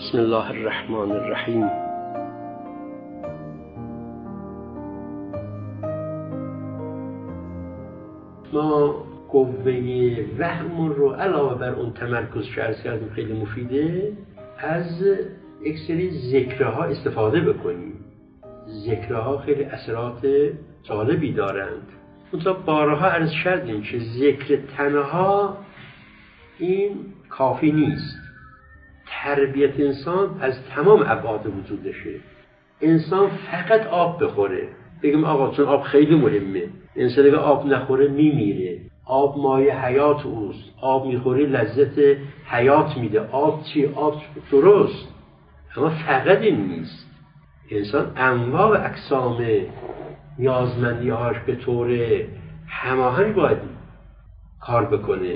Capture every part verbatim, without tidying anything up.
بسم الله الرحمن الرحیم. ما قوه وهم رو علاوه بر اون تمرکز که عرض کردیم خیلی مفیده، از یک سری ذکرها استفاده بکنیم. ذکرها خیلی اثرات جالبی دارند. منتها بارها عرض کردیم که ذکر تنها این کافی نیست. تربیت انسان از تمام ابعاد وجودشه. انسان فقط آب بخوره، بگیم آقا چون آب خیلی مهمه، انسان اگه آب نخوره میمیره، آب مایه حیات اوست، آب میخوری لذت حیات میده. آب چی؟ آب درست، اما فقط این نیست. انسان انواع و اقسام نیازمندی‌هاش به طور هماهنگ باید کار بکنه.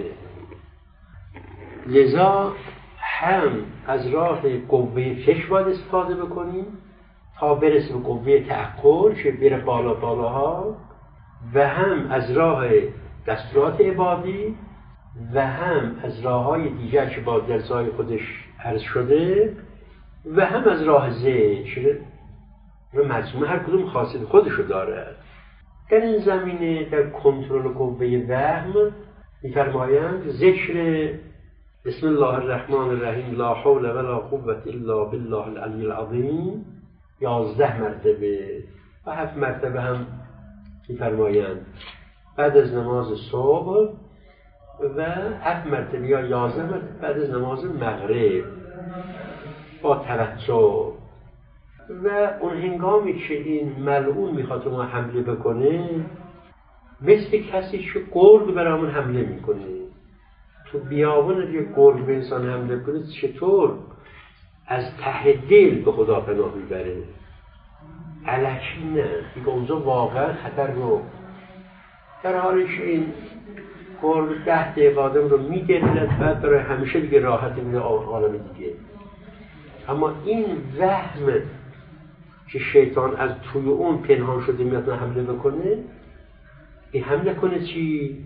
لذا هم از راه قوه فکر باید استفاده بکنیم تا برسه به قوه تعقل که بره بالا بالاها، و هم از راه دستورات عبادی و هم از راه‌های دیگر که با درس‌های خودش عرض شده، و هم از راه ذکر. و مجموعه هر کدوم خاصیت خودشو داره. در این زمینه در کنترل قوه وهم می‌فرمایند ذکر بسم الله الرحمن الرحیم لا حول ولا قوة الا بالله العلی العظیم یازده مرتبه و هفت مرتبه هم می‌فرمایند بعد از نماز صبح، و هفت مرتبه یا یازده مرتبه بعد از نماز مغرب با توجه. و اون هنگامی که این ملعون میخواد ما حمله بکنه، مثل کسی که گرگ برامون حمله میکنه. تو بیابان یه گرگ به انسان حمله کنه، چطور از ته دل به خدا پناه میبره؟ الکی نه، دیگه اونجا واقعا خطر رو در حالی که این گرگ ده دقیقه آدم رو میگردد، بعد برای همیشه دیگه راحتی میده عالم دیگه. اما این وهم که شیطان از توی اون پنهان شده میاد حمله بکنه، این حمله کنه چی؟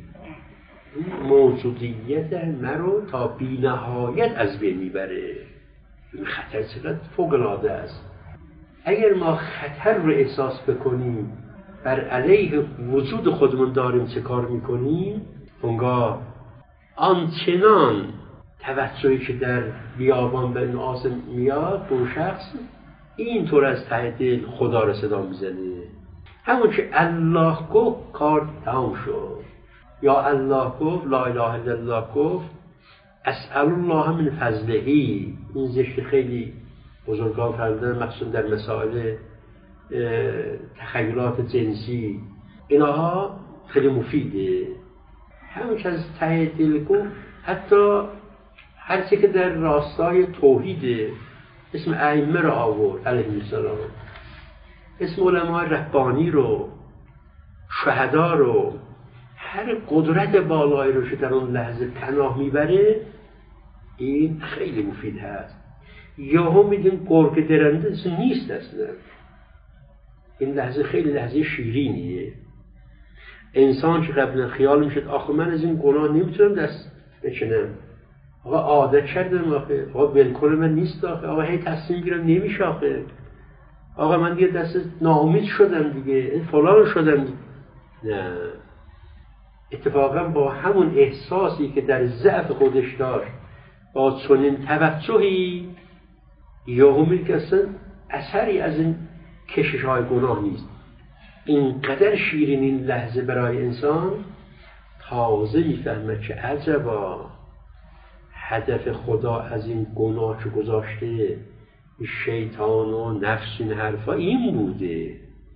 موجودیت مرو تا بی نهایت از بین میبره. این خطر چقدر فوق‌العاده است. اگر ما خطر رو احساس بکنیم، بر علیه وجود خودمون داریم چه کار میکنیم، اونگاه آنچنان توجهی که در بیابان به ناس میاد اون شخص اینطور از ته دل خدا رو صدا میزنه. همون که الله گفت کار تمام شد، یا الله گفت، لا اله الا الله گفت، اسأل الله من فضلهی. این ذکر خیلی بزرگان فرمودن، مخصوصا در مسائل تخیلات جنسی، اینها خیلی مفیده. همون که از ته دل گفت، حتی هر چی که در راستای توحیده، اسم ائمه رو آورد علیهم السلام، اسم علماء ربانی رو، شهدا رو، هر قدرت بالایی رو که در اون لحظه پناه میبره، این خیلی مفید هست. یا هم میدین گرگ درنده نیست اصلا. این لحظه خیلی لحظه شیرینیه. انسان که قبلا خیال میشد آخه من از این گناه نمیتونم دست بکنم، آقا عادت کردم، آخه آقا ولکن من نیست، آخه آقا هی تصمیم گیرم نمیشه، آخه آقا من دیگه دست ناامید شدم دیگه، فلان شدم دیگه. نه، اتفاقا با همون احساسی که در ضعف خودش داشت، با چنین توجهی، یهومی که اصلا اثری از این کشش های گناه نیست. اینقدر شیرین این لحظه برای انسان، تازه میفهمه که عجبا هدف خدا از این گناه که گذاشته شیطان و نفس این حرفا این بوده.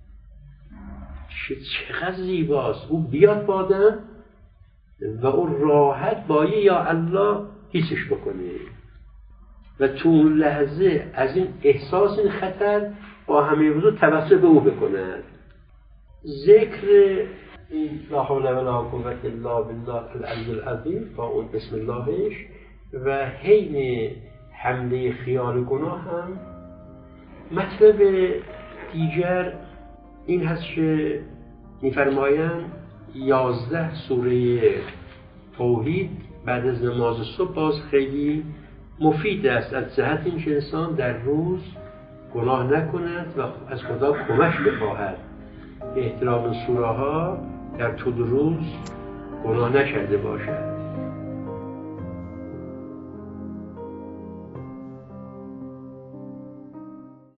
چقدر زیباست او بیاد بادن و اون راحت بایی یا الله هیچش بکنه، و تو اون لحظه از این احساس این خطر با همه وجود توسل به او بکنند. ذکر این لا حول ولا قوة الا بالله العلی العظیم با اون بسم اللهش و حین حمله خیال گناه هم. مطلب دیگر این هست که می‌فرمایند یازده سوره توحید بعد از نماز صبح باز خیلی مفید است از جهت اینکه انسان در روز گناه نکند و از خدا کمک بخواهد که احترام سوره ها در طول روز گناه نکرده باشد.